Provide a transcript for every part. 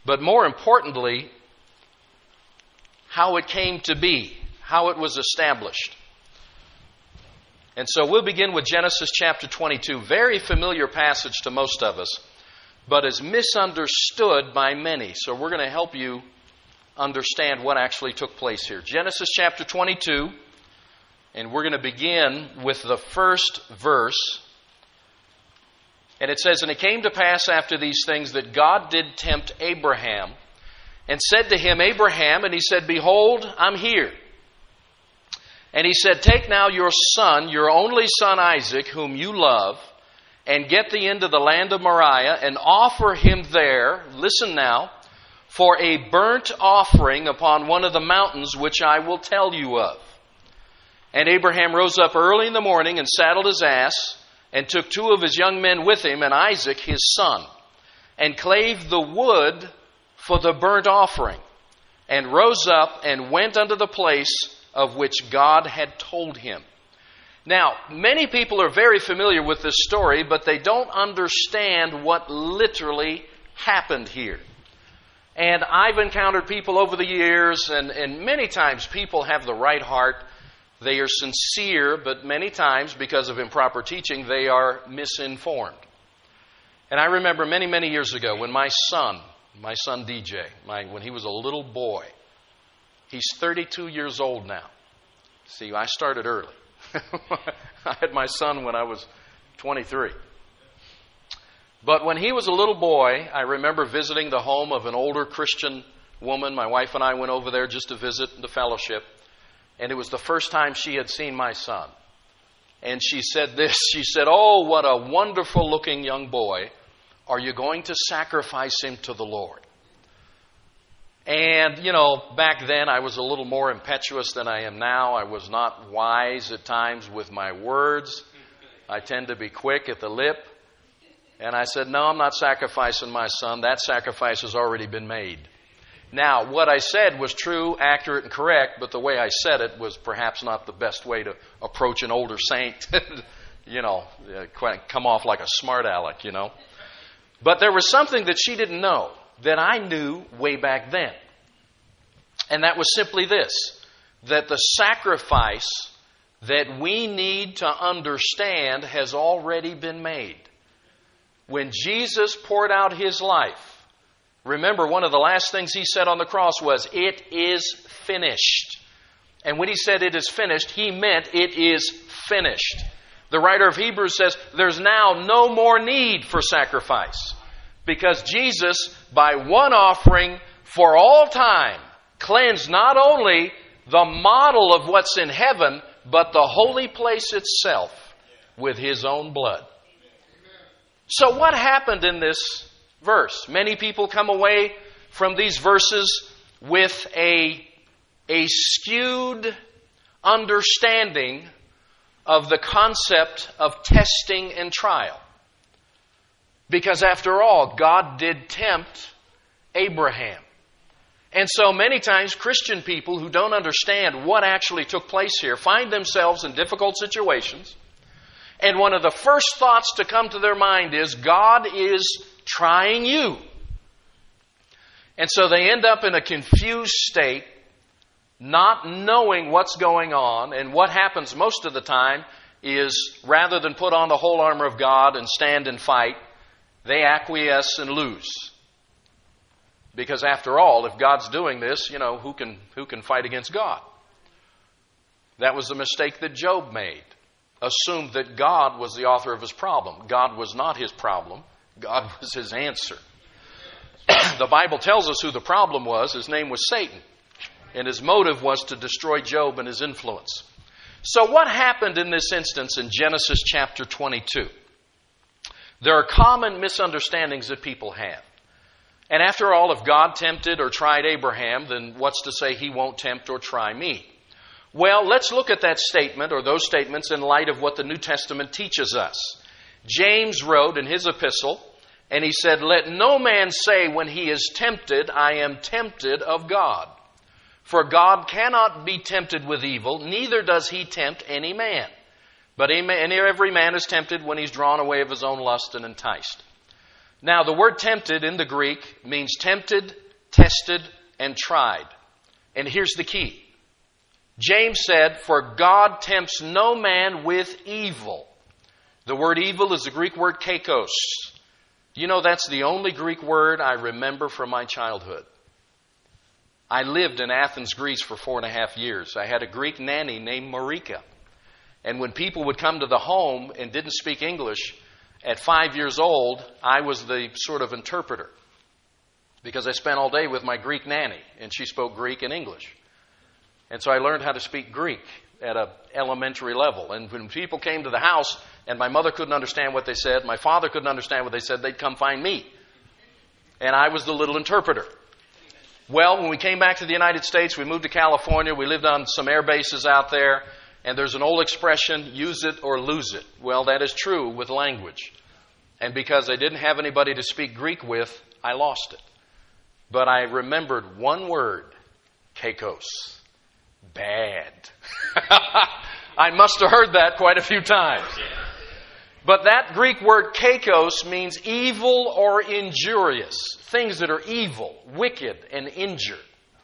but more importantly, how it came to be, how it was established. And so we'll begin with Genesis chapter 22, very familiar passage to most of us, but is misunderstood by many. So we're going to help you understand what actually took place here. Genesis chapter 22, and we're going to begin with the first verse. And it says, "And it came to pass after these things that God did tempt Abraham, and said to him, Abraham, and he said, Behold, I'm here. And he said, Take now your son, your only son Isaac, whom you love, and get thee into the land of Moriah, and offer him there," listen now, "for a burnt offering upon one of the mountains which I will tell you of. And Abraham rose up early in the morning, and saddled his ass, and took 2 of his young men with him, and Isaac his son, and clave the wood for the burnt offering, and rose up and went unto the place of which God had told him." Now, many people are very familiar with this story, but they don't understand what literally happened here. And I've encountered people over the years, and many times people have the right heart. They are sincere, but many times, because of improper teaching, they are misinformed. And I remember many, many years ago when my son DJ, when he was a little boy, he's 32 years old now. See, I started early. I had my son when I was 23. But when he was a little boy, I remember visiting the home of an older Christian woman. My wife and I went over there just to visit the fellowship. And it was the first time she had seen my son. And she said this. She said, "Oh, what a wonderful looking young boy. Are you going to sacrifice him to the Lord?" And, back then I was a little more impetuous than I am now. I was not wise at times with my words. I tend to be quick at the lip. And I said, "No, I'm not sacrificing my son. That sacrifice has already been made." Now, what I said was true, accurate, and correct, but the way I said it was perhaps not the best way to approach an older saint. Come off like a smart aleck, But there was something that she didn't know that I knew way back then. And that was simply this, that the sacrifice that we need to understand has already been made. When Jesus poured out his life, remember, one of the last things he said on the cross was, "It is finished." And when he said it is finished, he meant it is finished. The writer of Hebrews says, there's now no more need for sacrifice, because Jesus, by one offering for all time, cleansed not only the model of what's in heaven, but the holy place itself with his own blood. So what happened in this verse? Many people come away from these verses with a skewed understanding of the concept of testing and trial. Because after all, God did tempt Abraham. And so many times Christian people who don't understand what actually took place here find themselves in difficult situations. And one of the first thoughts to come to their mind is, God is trying you. And so they end up in a confused state, not knowing what's going on. And what happens most of the time is, rather than put on the whole armor of God and stand and fight, they acquiesce and lose. Because after all, if God's doing this, who can fight against God? That was the mistake that Job made. Assumed that God was the author of his problem. God was not his problem. God was his answer. The Bible tells us who the problem was. His name was Satan. And his motive was to destroy Job and his influence. So what happened in this instance in Genesis chapter 22? There are common misunderstandings that people have. And after all, if God tempted or tried Abraham, then what's to say he won't tempt or try me? Well, let's look at that statement or those statements in light of what the New Testament teaches us. James wrote in his epistle, and he said, "Let no man say when he is tempted, I am tempted of God. For God cannot be tempted with evil, neither does he tempt any man. But every man is tempted when he's drawn away of his own lust and enticed." Now, the word tempted in the Greek means tempted, tested, and tried. And here's the key. James said, "For God tempts no man with evil." The word evil is the Greek word kakos. You know, that's the only Greek word I remember from my childhood. I lived in Athens, Greece for 4.5 years. I had a Greek nanny named Marika. And when people would come to the home and didn't speak English, at 5 years old, I was the sort of interpreter. Because I spent all day with my Greek nanny, and she spoke Greek and English. And so I learned how to speak Greek at an elementary level. And when people came to the house and my mother couldn't understand what they said, my father couldn't understand what they said, they'd come find me. And I was the little interpreter. Well, when we came back to the United States, we moved to California. We lived on some air bases out there. And there's an old expression, use it or lose it. Well, that is true with language. And because I didn't have anybody to speak Greek with, I lost it. But I remembered one word, kakos. Bad. I must have heard that quite a few times. But that Greek word kakos means evil or injurious. Things that are evil, wicked, and injured.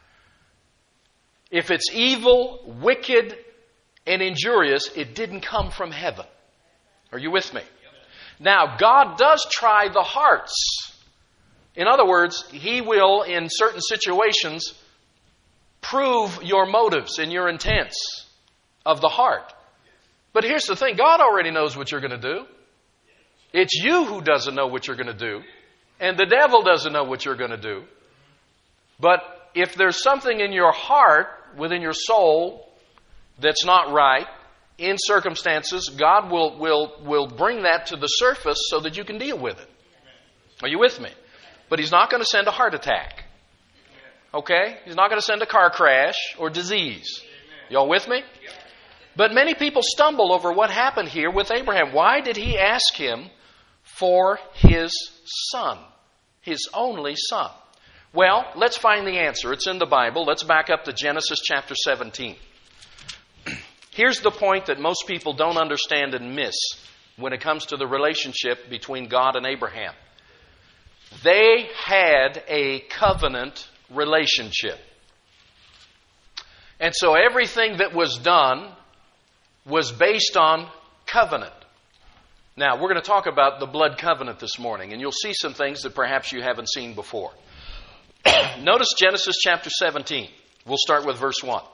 If it's evil, wicked, and injurious, it didn't come from heaven. Are you with me? Now, God does try the hearts. In other words, He will, in certain situations, prove your motives and your intents of the heart. But here's the thing. God already knows what you're going to do. It's you who doesn't know what you're going to do. And the devil doesn't know what you're going to do. But if there's something in your heart, within your soul, that's not right, in circumstances, God will bring that to the surface so that you can deal with it. Are you with me? But He's not going to send a heart attack. Okay? He's not going to send a car crash or disease. Y'all with me? But many people stumble over what happened here with Abraham. Why did he ask him for his son? His only son. Well, let's find the answer. It's in the Bible. Let's back up to Genesis chapter 17. Here's the point that most people don't understand and miss when it comes to the relationship between God and Abraham. They had a covenant relationship. And so everything that was done was based on covenant. Now, we're going to talk about the blood covenant this morning, and you'll see some things that perhaps you haven't seen before. Notice Genesis chapter 17. We'll start with verse 1.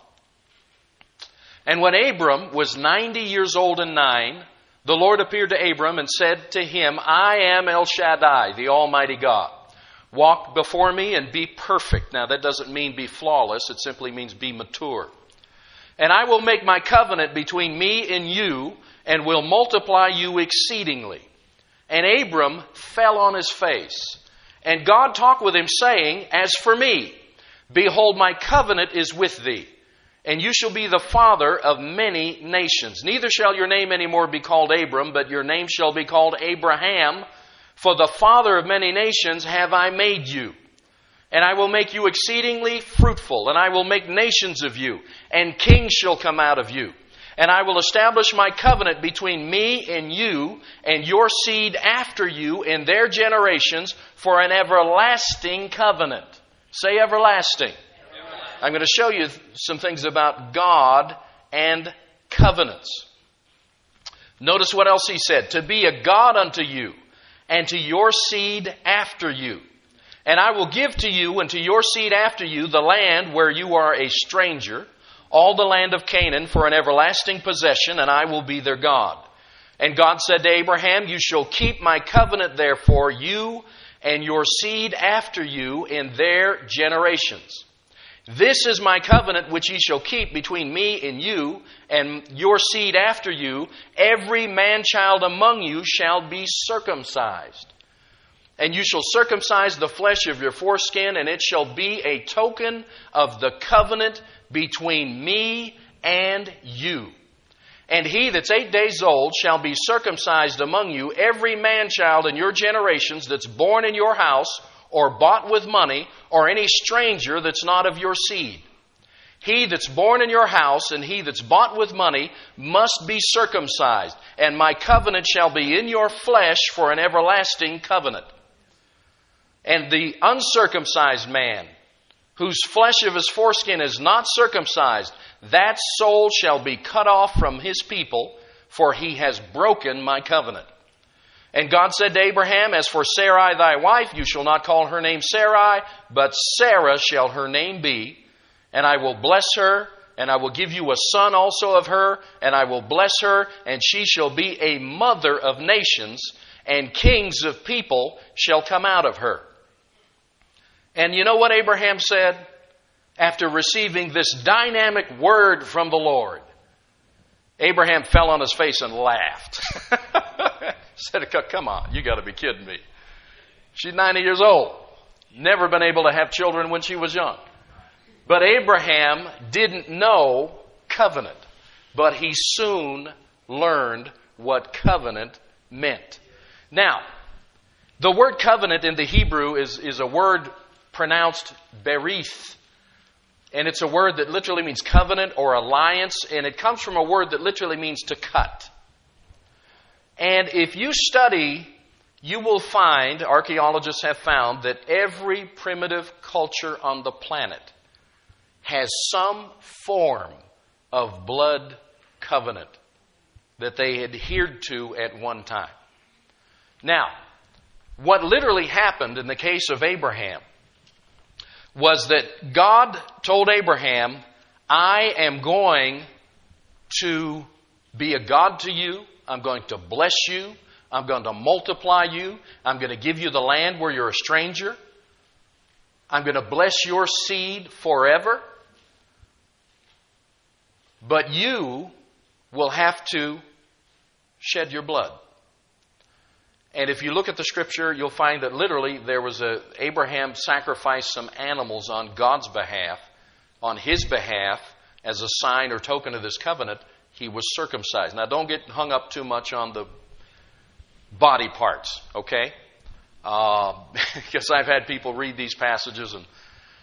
And when Abram was 90 years old and 9, the Lord appeared to Abram and said to him, I am El Shaddai, the Almighty God. Walk before me and be perfect. Now, that doesn't mean be flawless. It simply means be mature. And I will make my covenant between me and you, and will multiply you exceedingly. And Abram fell on his face. And God talked with him, saying, As for me, behold, my covenant is with thee, and you shall be the father of many nations. Neither shall your name any more be called Abram, but your name shall be called Abraham, for the father of many nations have I made you. And I will make you exceedingly fruitful, and I will make nations of you, and kings shall come out of you. And I will establish my covenant between me and you, and your seed after you in their generations, for an everlasting covenant. Say everlasting. I'm going to show you some things about God and covenants. Notice what else he said. To be a God unto you, and to your seed after you. And I will give to you and to your seed after you the land where you are a stranger, all the land of Canaan for an everlasting possession, and I will be their God. And God said to Abraham, You shall keep my covenant therefore, you and your seed after you in their generations. This is my covenant which ye shall keep between me and you, and your seed after you. Every man-child among you shall be circumcised. And you shall circumcise the flesh of your foreskin, and it shall be a token of the covenant between me and you. And he that's 8 days old shall be circumcised among you, every man-child in your generations that's born in your house, or bought with money, or any stranger that's not of your seed. He that's born in your house and he that's bought with money must be circumcised, and my covenant shall be in your flesh for an everlasting covenant. And the uncircumcised man, whose flesh of his foreskin is not circumcised, that soul shall be cut off from his people, for he has broken my covenant. And God said to Abraham, as for Sarai thy wife, you shall not call her name Sarai, but Sarah shall her name be. And I will bless her, and I will give you a son also of her, and I will bless her, and she shall be a mother of nations, and kings of people shall come out of her. And you know what Abraham said after receiving this dynamic word from the Lord? Abraham fell on his face and laughed. Said, come on, you got to be kidding me. She's 90 years old. Never been able to have children when she was young. But Abraham didn't know covenant. But he soon learned what covenant meant. Now, the word covenant in the Hebrew is a word pronounced berith. And it's a word that literally means covenant or alliance. And it comes from a word that literally means to cut. And if you study, you will find, archaeologists have found, that every primitive culture on the planet has some form of blood covenant that they adhered to at one time. Now, what literally happened in the case of Abraham was that God told Abraham, I am going to be a God to you. I'm going to bless you. I'm going to multiply you. I'm going to give you the land where you're a stranger. I'm going to bless your seed forever. But you will have to shed your blood. And if you look at the scripture, you'll find that literally Abraham sacrificed some animals on God's behalf, on his behalf, as a sign or token of this covenant. He was circumcised. Now, don't get hung up too much on the body parts, okay? Because I've had people read these passages and,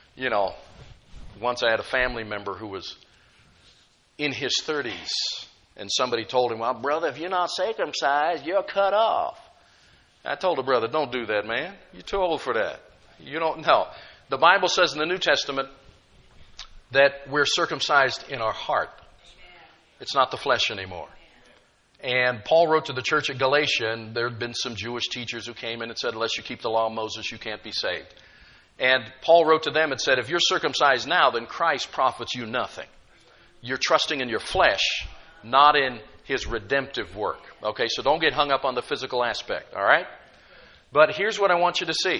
once I had a family member who was in his 30s and somebody told him, well, brother, if you're not circumcised, you're cut off. I told the brother, don't do that, man. You're too old for that. You don't know. The Bible says in the New Testament that we're circumcised in our heart. It's not the flesh anymore. And Paul wrote to the church at Galatia, and there had been some Jewish teachers who came in and said, unless you keep the law of Moses, you can't be saved. And Paul wrote to them and said, if you're circumcised now, then Christ profits you nothing. You're trusting in your flesh, not in his redemptive work. Okay, so don't get hung up on the physical aspect, all right? But here's what I want you to see.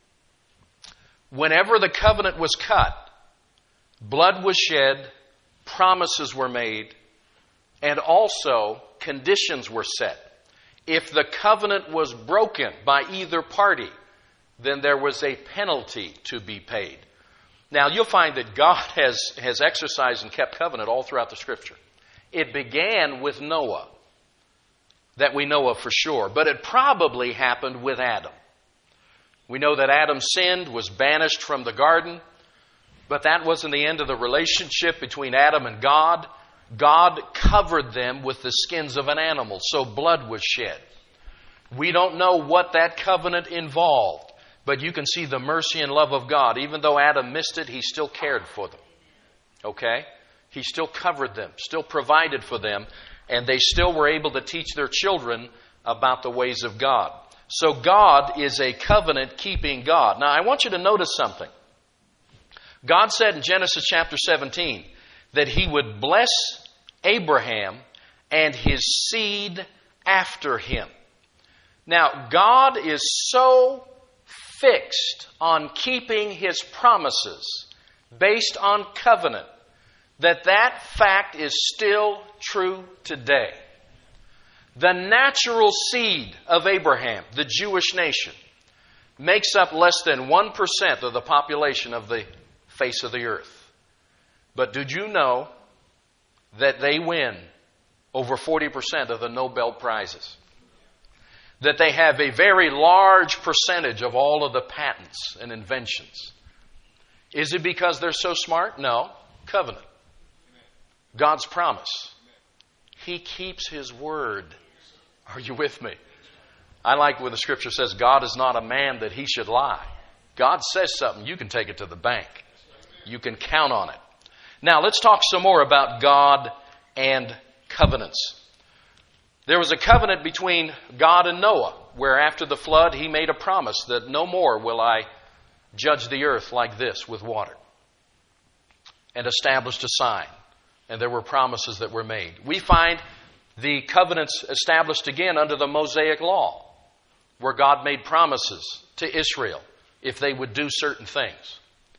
Whenever the covenant was cut, blood was shed, promises were made, and also conditions were set. If the covenant was broken by either party, then there was a penalty to be paid. Now, you'll find that God has exercised and kept covenant all throughout the Scripture. It began with Noah, that we know of for sure, but it probably happened with Adam. We know that Adam sinned, was banished from the garden, but that wasn't the end of the relationship between Adam and God. God covered them with the skins of an animal, so blood was shed. We don't know what that covenant involved, but you can see the mercy and love of God. Even though Adam missed it, he still cared for them. Okay? He still covered them, still provided for them, and they still were able to teach their children about the ways of God. So God is a covenant-keeping God. Now, I want you to notice something. God said in Genesis chapter 17 that he would bless Abraham and his seed after him. Now, God is so fixed on keeping his promises based on covenant that fact is still true today. The natural seed of Abraham, the Jewish nation, makes up less than 1% of the population of the face of the earth. But did you know that they win over 40% of the Nobel Prizes? That they have a very large percentage of all of the patents and inventions. Is it because they're so smart? No. Covenant. God's promise. He keeps his word. Are you with me? I like when the scripture says God is not a man that he should lie. God says something, you can take it to the bank. You can count on it. Now, let's talk some more about God and covenants. There was a covenant between God and Noah, where after the flood, he made a promise that no more will I judge the earth like this with water, and established a sign. And there were promises that were made. We find the covenants established again under the Mosaic Law, where God made promises to Israel if they would do certain things.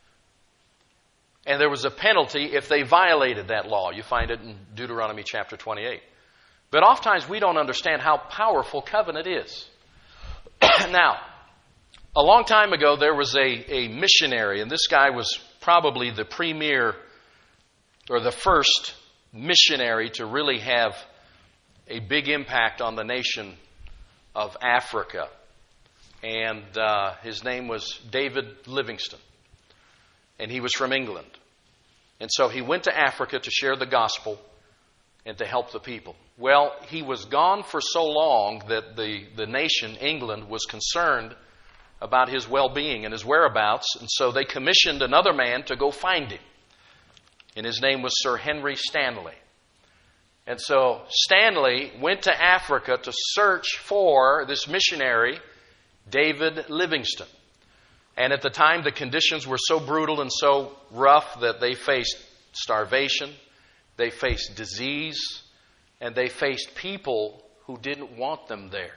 And there was a penalty if they violated that law. You find it in Deuteronomy chapter 28. But oftentimes we don't understand how powerful covenant is. Now, a long time ago there was a missionary, and this guy was probably the premier or the first missionary to really have a big impact on the nation of Africa. And his name was David Livingstone. And he was from England. And so he went to Africa to share the gospel and to help the people. Well, he was gone for so long that the nation, England, was concerned about his well-being and his whereabouts. And so they commissioned another man to go find him. And his name was Sir Henry Stanley. And so Stanley went to Africa to search for this missionary, David Livingstone. And at the time, the conditions were so brutal and so rough that they faced starvation, they faced disease, and they faced people who didn't want them there.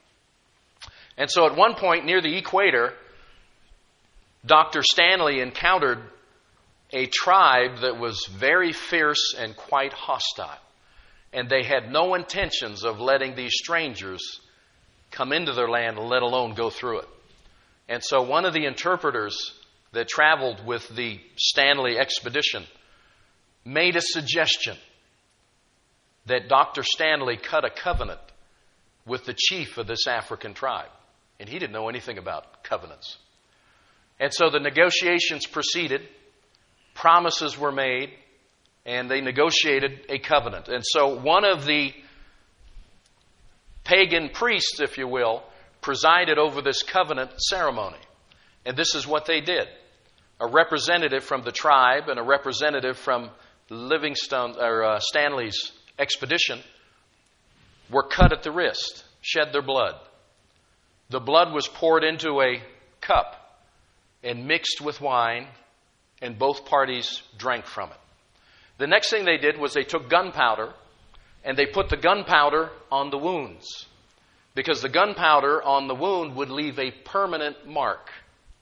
And so at one point near the equator, Dr. Stanley encountered a tribe that was very fierce and quite hostile. And they had no intentions of letting these strangers come into their land, let alone go through it. And so one of the interpreters that traveled with the Stanley expedition made a suggestion that Dr. Stanley cut a covenant with the chief of this African tribe. And he didn't know anything about covenants. And so the negotiations proceeded, promises were made, and they negotiated a covenant. And so one of the pagan priests, if you will, presided over this covenant ceremony. And this is what they did. A representative from the tribe and a representative from Stanley's expedition were cut at the wrist, shed their blood. The blood was poured into a cup and mixed with wine, and both parties drank from it. The next thing they did was they took gunpowder and they put the gunpowder on the wounds, because the gunpowder on the wound would leave a permanent mark.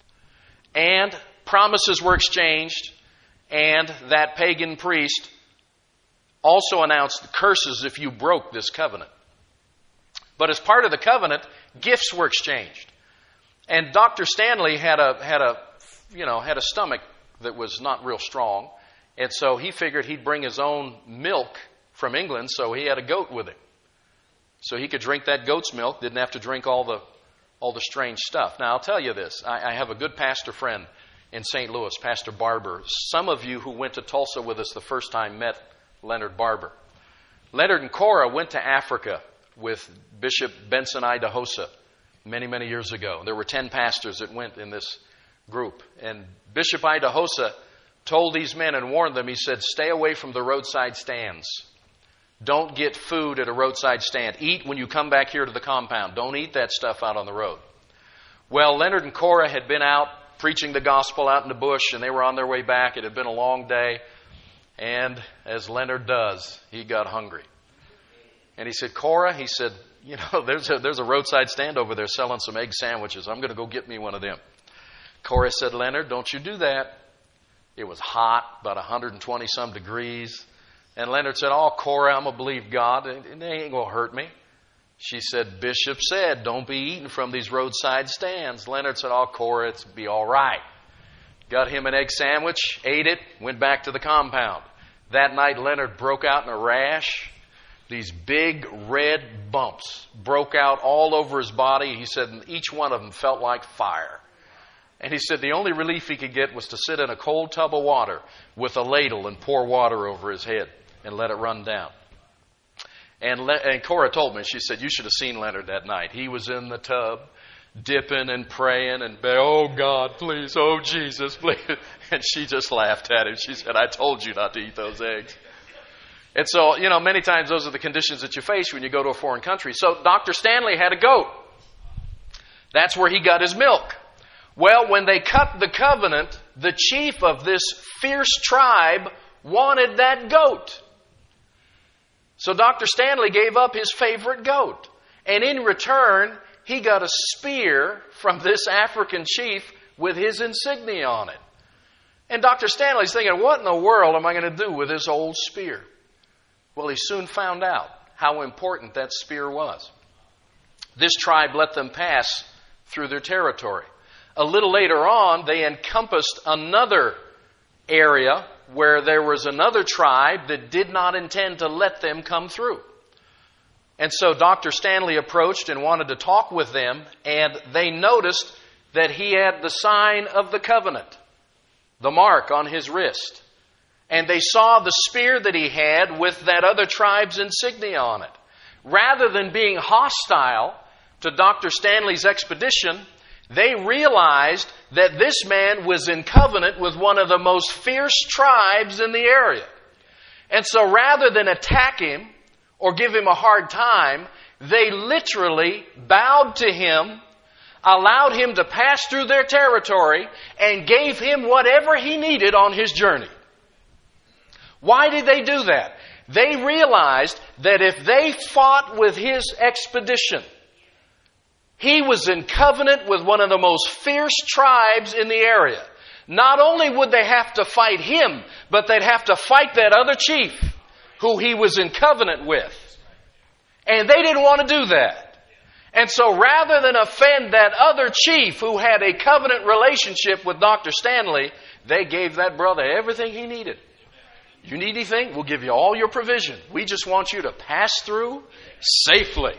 And promises were exchanged, and that pagan priest also announced curses if you broke this covenant. But as part of the covenant, gifts were exchanged. And Dr. Stanley had a stomach that was not real strong, and so he figured he'd bring his own milk from England, so he had a goat with him. So he could drink that goat's milk, didn't have to drink all the strange stuff. Now, I'll tell you this. I have a good pastor friend in St. Louis, Pastor Barber. Some of you who went to Tulsa with us the first time met Leonard Barber. Leonard and Cora went to Africa with Bishop Benson Idahosa many, many years ago. There were 10 pastors that went in this group. And Bishop Idahosa told these men and warned them, he said, stay away from the roadside stands. Don't get food at a roadside stand. Eat when you come back here to the compound. Don't eat that stuff out on the road. Well, Leonard and Cora had been out preaching the gospel out in the bush, and they were on their way back. It had been a long day. And as Leonard does, he got hungry. And he said, Cora, he said, there's a roadside stand over there selling some egg sandwiches. I'm going to go get me one of them. Cora said, Leonard, don't you do that. It was hot, about 120 some degrees. And Leonard said, oh, Cora, I'm going to believe God. It ain't going to hurt me. She said, Bishop said, don't be eating from these roadside stands. Leonard said, oh, Cora, it's be all right. Got him an egg sandwich, ate it, went back to the compound. That night, Leonard broke out in a rash. These big red bumps broke out all over his body. He said each one of them felt like fire. And he said the only relief he could get was to sit in a cold tub of water with a ladle and pour water over his head and let it run down. And Cora told me, she said, you should have seen Leonard that night. He was in the tub dipping and praying and, oh God, please, oh Jesus, please. And she just laughed at him. She said, I told you not to eat those eggs. And so, many times those are the conditions that you face when you go to a foreign country. So Dr. Stanley had a goat. That's where he got his milk. Well, when they cut the covenant, the chief of this fierce tribe wanted that goat. So Dr. Stanley gave up his favorite goat. And in return, he got a spear from this African chief with his insignia on it. And Dr. Stanley's thinking, what in the world am I going to do with this old spear? Well, he soon found out how important that spear was. This tribe let them pass through their territory. A little later on, they encompassed another area where there was another tribe that did not intend to let them come through. And so Dr. Stanley approached and wanted to talk with them, and they noticed that he had the sign of the covenant, the mark on his wrist. And they saw the spear that he had with that other tribe's insignia on it. Rather than being hostile to Dr. Stanley's expedition, they realized that this man was in covenant with one of the most fierce tribes in the area. And so rather than attack him or give him a hard time, they literally bowed to him, allowed him to pass through their territory, and gave him whatever he needed on his journey. Why did they do that? They realized that if they fought with his expedition, he was in covenant with one of the most fierce tribes in the area. Not only would they have to fight him, but they'd have to fight that other chief who he was in covenant with. And they didn't want to do that. And so rather than offend that other chief who had a covenant relationship with Dr. Stanley, they gave that brother everything he needed. You need anything? We'll give you all your provision. We just want you to pass through safely.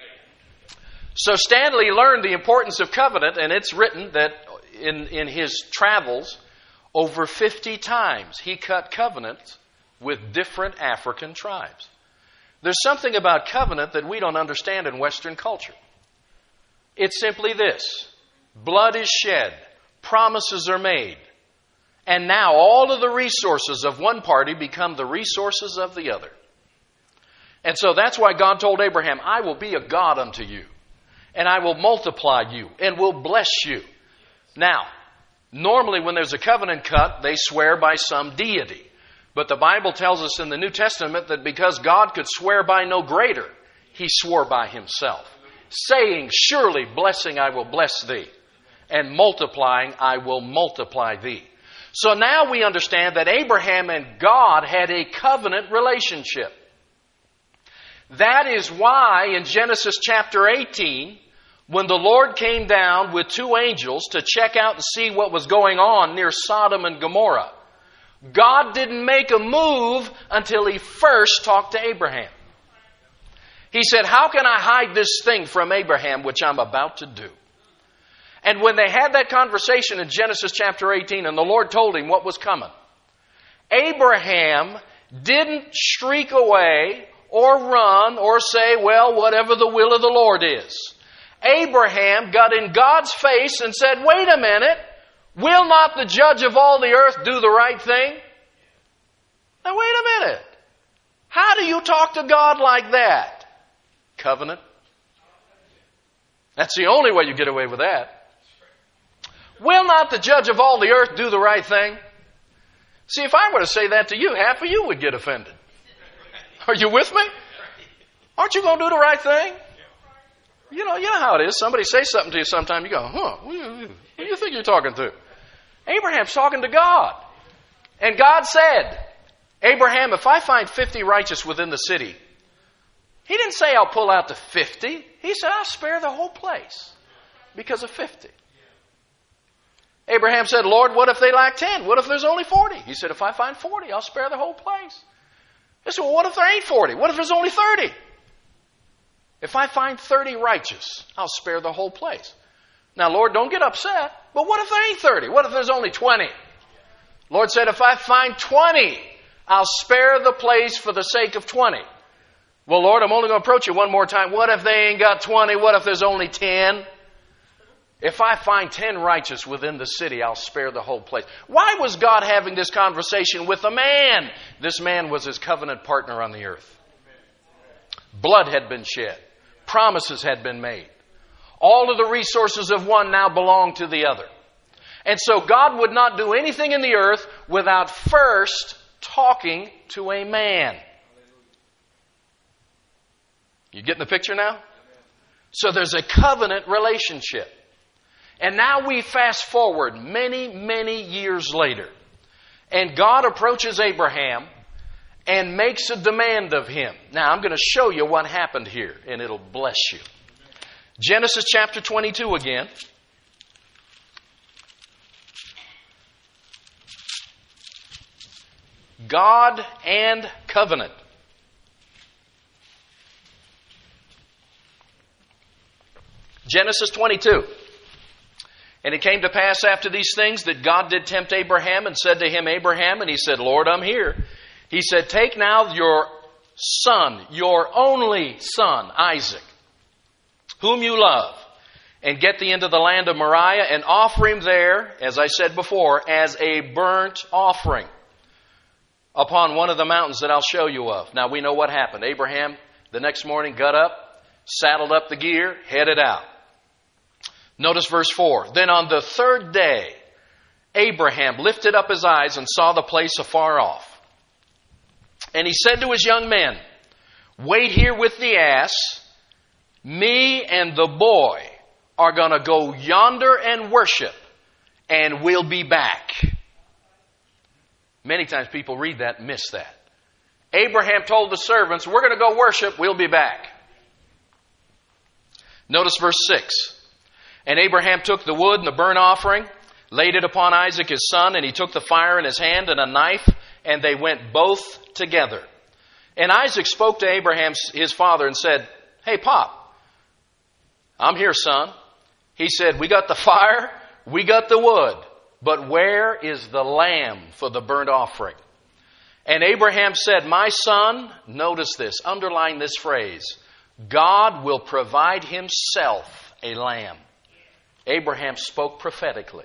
So Stanley learned the importance of covenant, and it's written that in his travels, over 50 times he cut covenants with different African tribes. There's something about covenant that we don't understand in Western culture. It's simply this: blood is shed, promises are made, and now all of the resources of one party become the resources of the other. And so that's why God told Abraham, I will be a God unto you, and I will multiply you, and will bless you. Now, normally when there's a covenant cut, they swear by some deity. But the Bible tells us in the New Testament that because God could swear by no greater, He swore by Himself, saying, surely blessing I will bless thee, and multiplying I will multiply thee. So now we understand that Abraham and God had a covenant relationship. That is why in Genesis chapter 18, when the Lord came down with two angels to check out and see what was going on near Sodom and Gomorrah, God didn't make a move until He first talked to Abraham. He said, how can I hide this thing from Abraham which I'm about to do? And when they had that conversation in Genesis chapter 18 and the Lord told him what was coming, Abraham didn't shriek away or run or say, well, whatever the will of the Lord is. Abraham got in God's face and said, wait a minute, will not the judge of all the earth do the right thing? Now wait a minute. How do you talk to God like that? Covenant. That's the only way you get away with that. Will not the judge of all the earth do the right thing? See, if I were to say that to you, half of you would get offended. Are you with me? Aren't you going to do the right thing? You know how it is. Somebody says something to you sometime, you go, who do you think you're talking to? Abraham's talking to God. And God said, Abraham, if I find 50 righteous within the city, He didn't say I'll pull out the 50. He said I'll spare the whole place because of 50. Abraham said, Lord, what if they lack 10? What if there's only 40? He said, if I find 40, I'll spare the whole place. He said, well, what if there ain't 40? What if there's only 30? If I find 30 righteous, I'll spare the whole place. Now, Lord, don't get upset, but what if there ain't 30? What if there's only 20? Lord said, if I find 20, I'll spare the place for the sake of 20. Well, Lord, I'm only going to approach you one more time. What if they ain't got 20? What if there's only 10? If I find 10 righteous within the city, I'll spare the whole place. Why was God having this conversation with a man? This man was his covenant partner on the earth. Blood had been shed. Promises had been made. All of the resources of one now belong to the other. And so God would not do anything in the earth without first talking to a man. You getting the picture now? So there's a covenant relationship. And now we fast forward many, many years later. And God approaches Abraham and makes a demand of him. Now I'm going to show you what happened here, and it'll bless you. Genesis chapter 22 again. God and covenant. Genesis 22. And it came to pass after these things that God did tempt Abraham and said to him, Abraham, and he said, Lord, I'm here. He said, take now your son, your only son, Isaac, whom you love, and get thee into the land of Moriah and offer him there, as I said before, as a burnt offering upon one of the mountains that I'll show you of. Now we know what happened. Abraham the next morning got up, saddled up the gear, headed out. Notice verse 4. Then on the third day, Abraham lifted up his eyes and saw the place afar off. And he said to his young men, wait here with the ass. Me and the boy are going to go yonder and worship, and we'll be back. Many times people read that and miss that. Abraham told the servants, we're going to go worship, we'll be back. Notice verse 6. And Abraham took the wood and the burnt offering, laid it upon Isaac his son, and he took the fire in his hand and a knife, and they went both together. And Isaac spoke to Abraham his father and said, hey, Pop, I'm here, son. He said, we got the fire, we got the wood, but where is the lamb for the burnt offering? And Abraham said, my son, notice this, underline this phrase, God will provide himself a lamb. Abraham spoke prophetically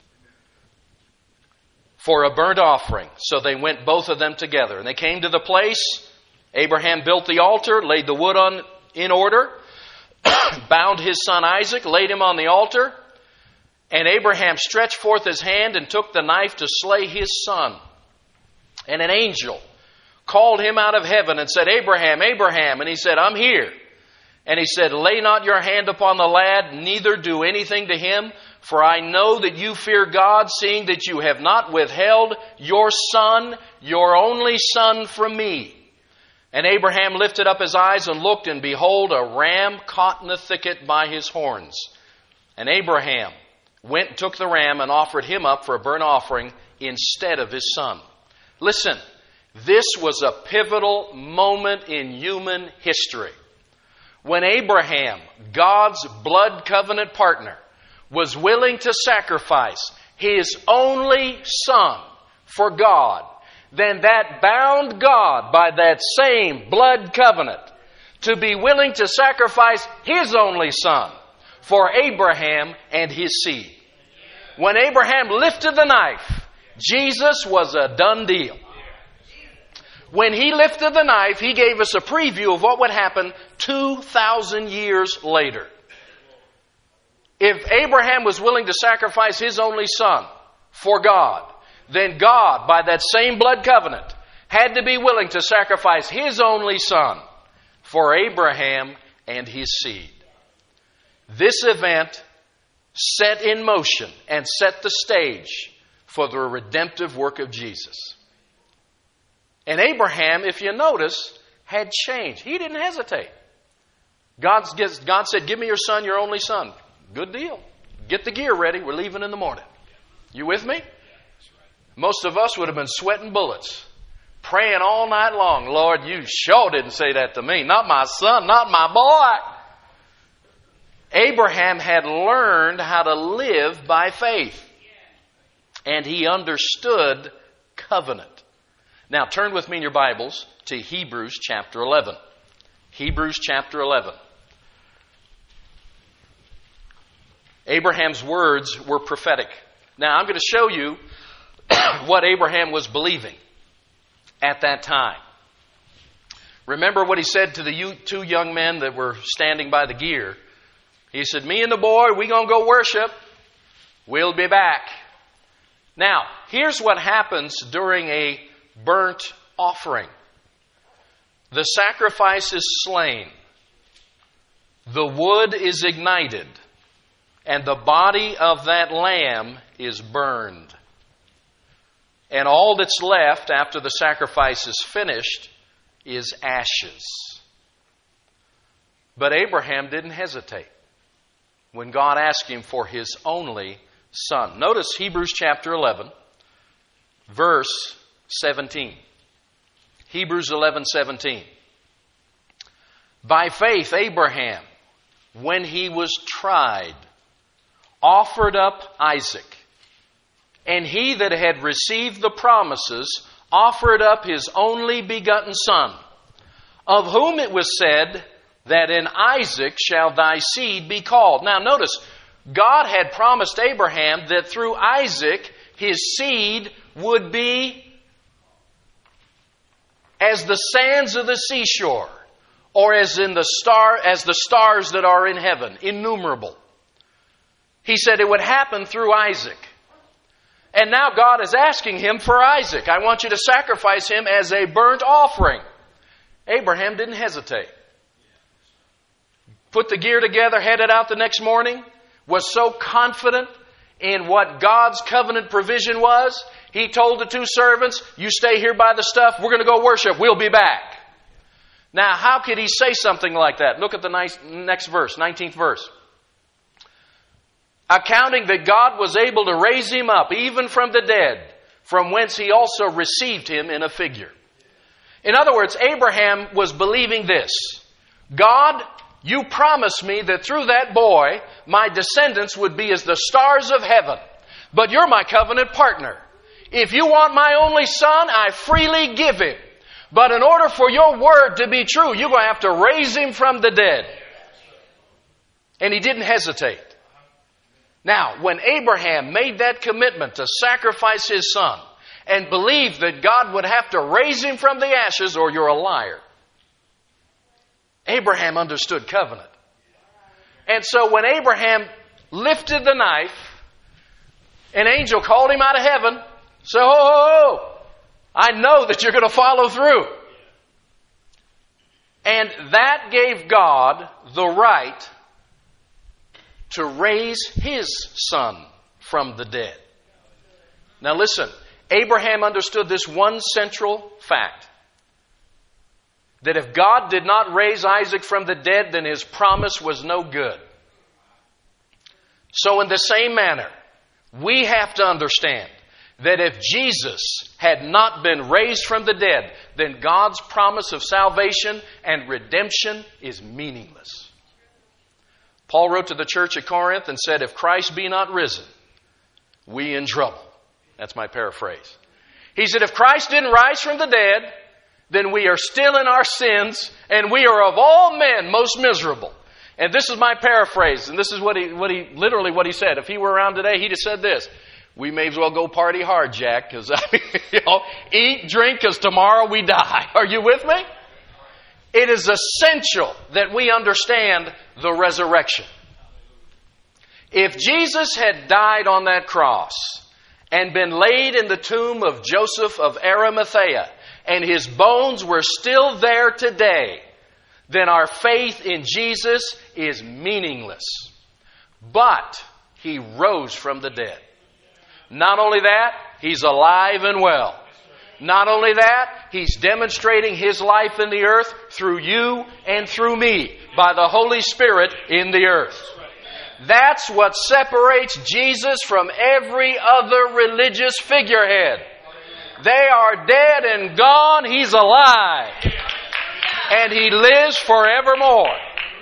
for a burnt offering. So they went both of them together. And they came to the place. Abraham built the altar, laid the wood in order, bound his son Isaac, laid him on the altar. And Abraham stretched forth his hand and took the knife to slay his son. And an angel called him out of heaven and said, Abraham, Abraham. And he said, I'm here. And he said, lay not your hand upon the lad, neither do anything to him, for I know that you fear God, seeing that you have not withheld your son, your only son, from me. And Abraham lifted up his eyes and looked, and behold, a ram caught in the thicket by his horns. And Abraham went and took the ram and offered him up for a burnt offering instead of his son. Listen, this was a pivotal moment in human history. When Abraham, God's blood covenant partner, was willing to sacrifice his only son for God, then that bound God by that same blood covenant to be willing to sacrifice his only son for Abraham and his seed. When Abraham lifted the knife, Jesus was a done deal. When he lifted the knife, he gave us a preview of what would happen 2,000 years later. If Abraham was willing to sacrifice his only son for God, then God, by that same blood covenant, had to be willing to sacrifice his only son for Abraham and his seed. This event set in motion and set the stage for the redemptive work of Jesus. And Abraham, if you notice, had changed. He didn't hesitate. God said, give me your son, your only son. Good deal. Get the gear ready. We're leaving in the morning. You with me? Most of us would have been sweating bullets, praying all night long. Lord, you sure didn't say that to me. Not my son, not my boy. Abraham had learned how to live by faith. And he understood covenant. Now, turn with me in your Bibles to Hebrews chapter 11. Hebrews chapter 11. Abraham's words were prophetic. Now, I'm going to show you what Abraham was believing at that time. Remember what he said to the two young men that were standing by the gear. He said, me and the boy, we're going to go worship. We'll be back. Now, here's what happens during a burnt offering. The sacrifice is slain. The wood is ignited. And the body of that lamb is burned. And all that's left after the sacrifice is finished is ashes. But Abraham didn't hesitate when God asked him for his only son. Notice Hebrews chapter 11, verse 17. Hebrews 11:17. By faith, Abraham, when he was tried, offered up Isaac. And he that had received the promises offered up his only begotten son, of whom it was said that in Isaac shall thy seed be called. Now notice, God had promised Abraham that through Isaac his seed would be as the sands of the seashore, or as the stars that are in heaven, innumerable. He said it would happen through Isaac. And now God is asking him for Isaac. I want you to sacrifice him as a burnt offering. Abraham didn't hesitate. Put the gear together, headed out the next morning, was so confident in what God's covenant provision was. He told the two servants, you stay here by the stuff, we're going to go worship, we'll be back. Now, how could he say something like that? Look at the next verse, 19th verse. Accounting that God was able to raise him up, even from the dead, from whence he also received him in a figure. In other words, Abraham was believing this. God, you promised me that through that boy, my descendants would be as the stars of heaven. But you're my covenant partner. If you want my only son, I freely give him. But in order for your word to be true, you're going to have to raise him from the dead. And he didn't hesitate. Now, when Abraham made that commitment to sacrifice his son and believed that God would have to raise him from the ashes, or you're a liar. Abraham understood covenant. And so when Abraham lifted the knife, an angel called him out of heaven, said, oh, I know that you're going to follow through. And that gave God the right to raise his son from the dead. Now listen, Abraham understood this one central fact. That if God did not raise Isaac from the dead, then his promise was no good. So in the same manner, we have to understand that if Jesus had not been raised from the dead, then God's promise of salvation and redemption is meaningless. Paul wrote to the church at Corinth and said, if Christ be not risen, we in trouble. That's my paraphrase. He said, if Christ didn't rise from the dead, then we are still in our sins, and we are of all men most miserable. And this is my paraphrase, and this is what he said. If he were around today, he'd have said this. We may as well go party hard, Jack, because eat, drink, because tomorrow we die. Are you with me? It is essential that we understand the resurrection. If Jesus had died on that cross and been laid in the tomb of Joseph of Arimathea, and his bones were still there today, then our faith in Jesus is meaningless. But he rose from the dead. Not only that, he's alive and well. Not only that, he's demonstrating his life in the earth through you and through me by the Holy Spirit in the earth. That's what separates Jesus from every other religious figurehead. They are dead and gone. He's alive. And he lives forevermore.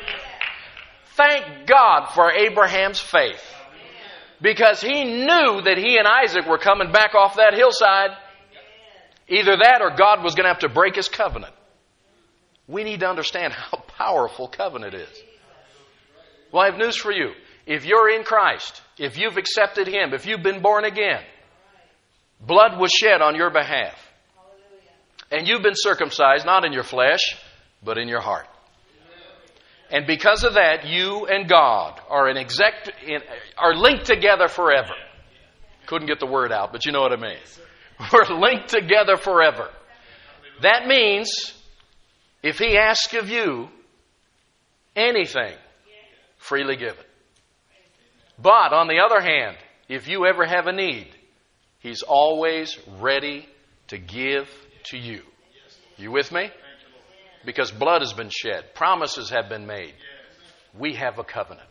Thank God for Abraham's faith. Because he knew that he and Isaac were coming back off that hillside. Either that or God was going to have to break his covenant. We need to understand how powerful covenant is. Well, I have news for you. If you're in Christ, if you've accepted Him, if you've been born again, blood was shed on your behalf. And you've been circumcised, not in your flesh, but in your heart. And because of that, you and God are linked together forever. Couldn't get the word out, but you know what I mean. We're linked together forever. That means if He asks of you anything, freely give it. But on the other hand, if you ever have a need, He's always ready to give to you. You with me? Because blood has been shed. Promises have been made. We have a covenant.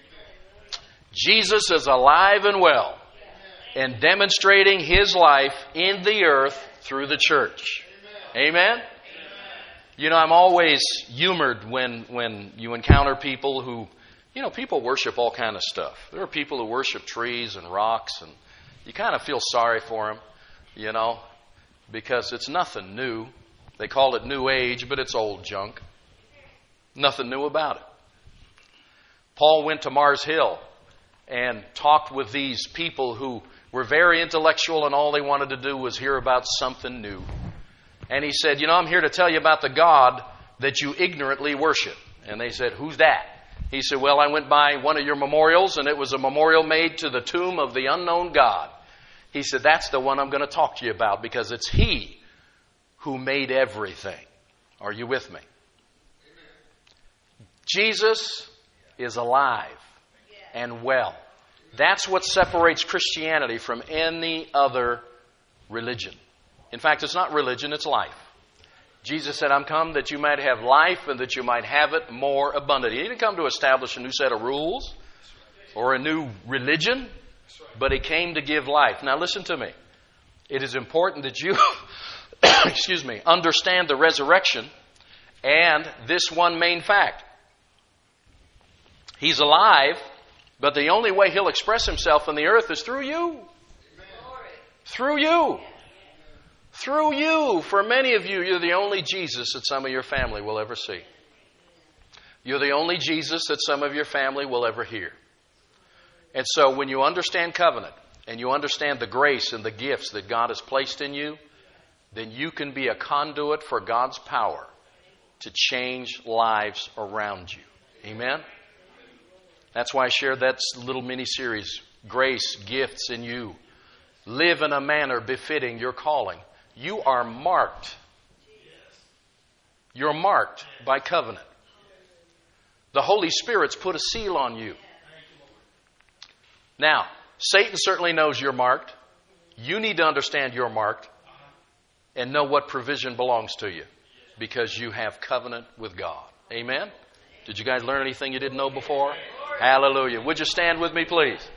Jesus is alive and well and demonstrating His life in the earth through the church. Amen? You know, I'm always humored when you encounter people who, people worship all kind of stuff. There are people who worship trees and rocks, and you kind of feel sorry for them, because it's nothing new. They call it New Age, but it's old junk. Nothing new about it. Paul went to Mars Hill and talked with these people who were very intellectual, and all they wanted to do was hear about something new. And he said, I'm here to tell you about the God that you ignorantly worship. And they said, who's that? He said, well, I went by one of your memorials, and it was a memorial made to the tomb of the unknown God. He said, that's the one I'm going to talk to you about, because it's He who made everything. Are you with me? Jesus is alive and well. That's what separates Christianity from any other religion. In fact, it's not religion, it's life. Jesus said, I'm come that you might have life and that you might have it more abundantly. He didn't come to establish a new set of rules or a new religion, but He came to give life. Now listen to me. It is important that you understand the resurrection and this one main fact. He's alive, but the only way He'll express Himself in the earth is through you. Through you. Through you. For many of you, you're the only Jesus that some of your family will ever see. You're the only Jesus that some of your family will ever hear. And so when you understand covenant and you understand the grace and the gifts that God has placed in you, then you can be a conduit for God's power to change lives around you. Amen? That's why I shared that little mini-series, Grace, Gifts in You. Live in a manner befitting your calling. You are marked. You're marked by covenant. The Holy Spirit's put a seal on you. Now, Satan certainly knows you're marked. You need to understand you're marked and know what provision belongs to you because you have covenant with God. Amen? Did you guys learn anything you didn't know before? Hallelujah. Would you stand with me, please?